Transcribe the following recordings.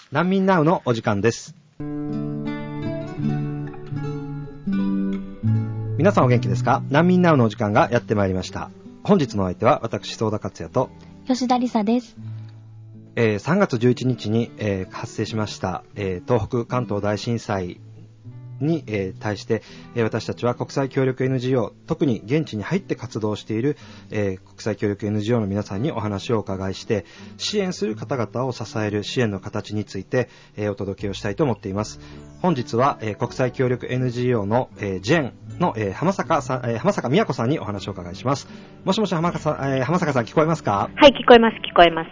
難民ナウのお時間です。皆さんお元気ですか？難民ナウのお時間がやってまいりました。本日のお相手は私、相田克也と吉田理沙です。 3月11日に、発生しました、東北関東大震災に、対して、私たちは国際協力 NGO、特に現地に入って活動している、国際協力 NGO の皆さんにお話をお伺いして、支援する方々を支える支援の形について、お届けをしたいと思っています。本日は、国際協力 NGO の、ジェンの、浜坂美也子さんにお話をお伺いします。もしもし浜坂さん聞こえますか？ はい、聞こえます。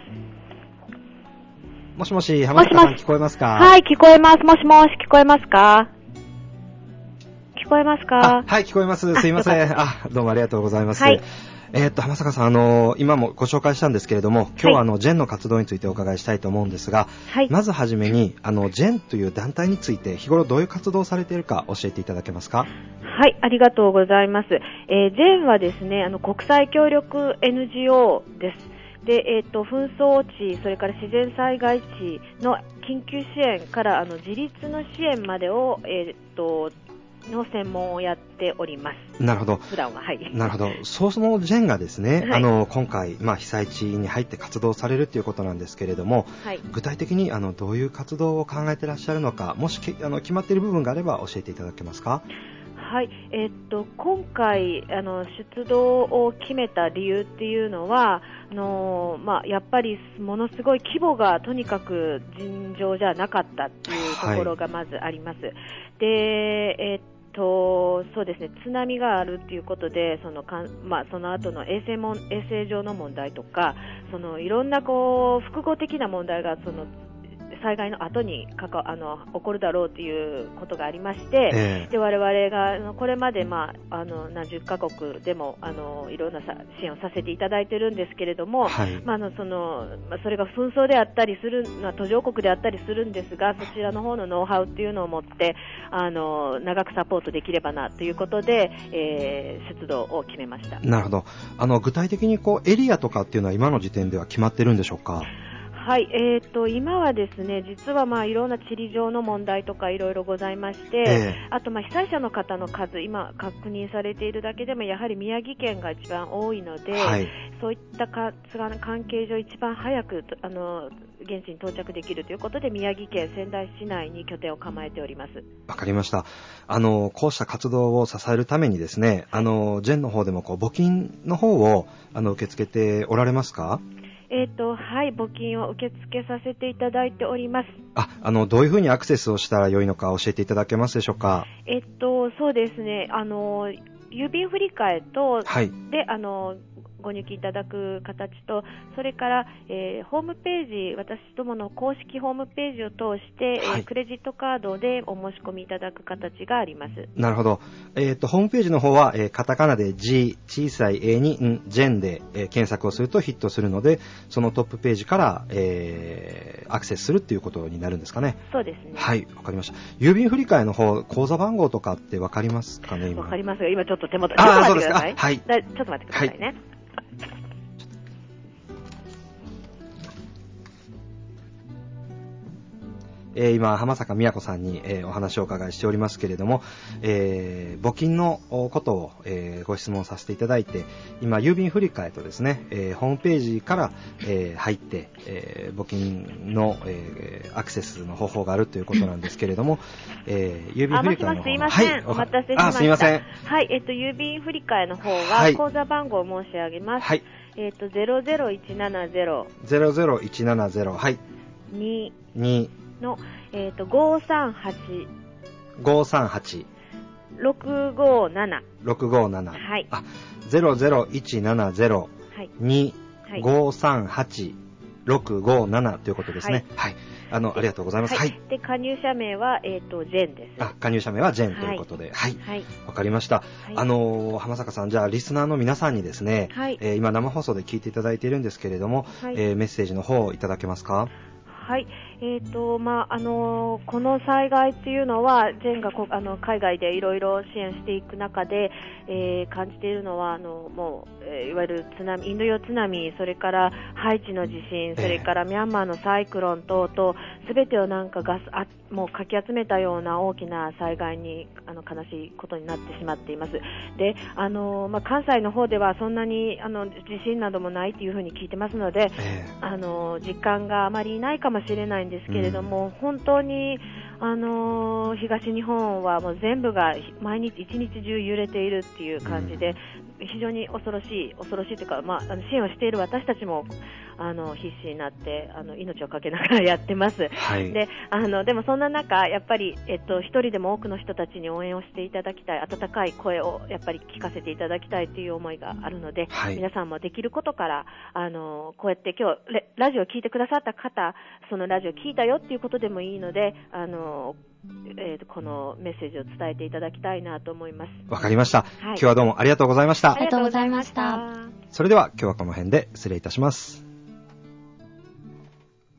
もしもし浜坂さん聞こえますか？ はい、聞こえます。もしもし聞こえますか？聞こえますか？ はい、聞こえます。すいません。どうもありがとうございます。はい、浜坂さん、今もご紹介したんですけれども、今日はジェンの活動についてお伺いしたいと思うんですが、はい、まずはじめに、ジェンという団体について、日頃どういう活動をされているか教えていただけますか？ はい、ありがとうございます。ジェンはですね、国際協力 NGO です。で、紛争地、それから自然災害地の緊急支援から自立の支援までを、の専門をやっております。 なるほど。 普段は、はい。 なるほど。そのジェンがですね、はい、今回、被災地に入って活動されるということなんですけれども、はい、具体的にどういう活動を考えていらっしゃるのか、もし決まっている部分があれば教えていただけますか？ はい、今回出動を決めた理由っていうのはやっぱりものすごい規模がとにかく尋常じゃなかったっていうところがまずあります。はい、で、そうですね、津波があるっていうことでその後の衛生上の問題とかいろんな複合的な問題が災害の後に起こるだろうということがありまして、で我々がこれまで、何十カ国でもいろんな支援をさせていただいているんですけれども、はい、それが紛争であったりする、途上国であったりするんですが、そちらの方のノウハウっていうのを持って長くサポートできればなということで、出動を決めました。 なるほど。具体的にエリアとかっていうのは今の時点では決まってるんでしょうか？ はい、今はですね、実はいろんな地理上の問題とかいろいろございまして、あと被災者の方の数、今確認されているだけでもやはり宮城県が一番多いので、はい、そういった関係上一番早く現地に到着できるということで、宮城県仙台市内に拠点を構えております。 わかりました。こうした活動を支えるためにですね、ジェンの方でも募金の方を受け付けておられますか？ はい、募金を受け付けさせていただいております。 どういうふうにアクセスをしたらよいのか教えていただけますでしょうか？ そうですね、郵便振り替えと、はい、で、ご入金いただく形と、それから、ホームページ、私どもの公式ホームページを通して、はい、クレジットカードでお申し込みいただく形があります。 なるほど。ホームページの方は、カタカナで G、小さい A にジェンで、検索をするとヒットするので、そのトップページから、アクセスするっていうことになるんですかね？ そうですね。 はい、わかりました。郵便振り替えの方、口座番号とかってわかりますかね？ わかりますが、今ちょっと手元、ちょっと待ってください。 はい。ちょっと待ってくださいね。はい、 今浜坂美也子さんに、お話をお伺いしておりますけれども、募金のことを、ご質問させていただいて、今郵便振り替えとですね、ホームページから、入って、募金の、アクセスの方法があるということなんですけれども、郵便振り替えの方すいません、はい、お待たせしました。 すいません。 はい、郵便振り替えの方は、口座番号を申し上げます。はい、00170 00170、はい、2 の、538 657 657、はい、 00170、はい、2、538 657ということですね。はい。ありがとうございます。はい。 で、加入者名は、ジェンです。 加入者名はジェンということで。はい。はい。わかりました。浜坂さん、じゃあ、リスナーの皆さんにですね、はい。今、生放送で聞いていただいているんですけれども、はい。メッセージの方をいただけますか？ はい。 この災害っていうのは、海外でいろいろ支援していく中で、感じているのは、いわゆる津波、インド洋津波、それからハイチの地震、それからミャンマーのサイクロン等々、すべてをもうかき集めたような大きな災害に、悲しいことになってしまっています。で、関西の方ではそんなに、地震などもないというふうに聞いてますので、実感があまりないかもしれないんですけれども、本当に、東日本はもう全部が毎日一日中揺れているっていう感じで、非常に恐ろしいというか、支援をしている私たちも必死になって命をかけながらやってます。 はい、 でもそんな中、やっぱり、一人でも多くの人たちに応援をしていただきたい、温かい声をやっぱり聞かせていただきたいという思いがあるので、 はい、 皆さんもできることからこうやって今日ラジオを聞いてくださった方、そのラジオを聞いたよっていうことでもいいので、このメッセージを伝えていただきたいなと思います。 わかりました。今日はどうもありがとうございました。 ありがとうございました。 それでは今日はこの辺で失礼いたします。